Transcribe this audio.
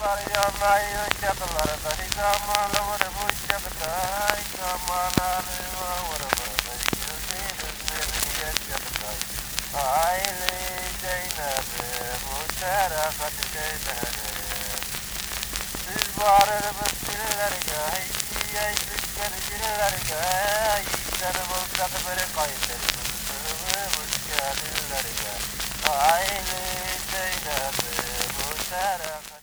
yanayın çatılarda hizamalı vurur bu çatıda hizamalı vurur gözlerin çatıda aile Zeynep'im bu tarafa Zeynep'im siz varırımız günlerge hey rüzgar günlerge yiğitler bulsak bir kayıtlarımız hoş geldinlerge aile Zeynep'im bu tarafa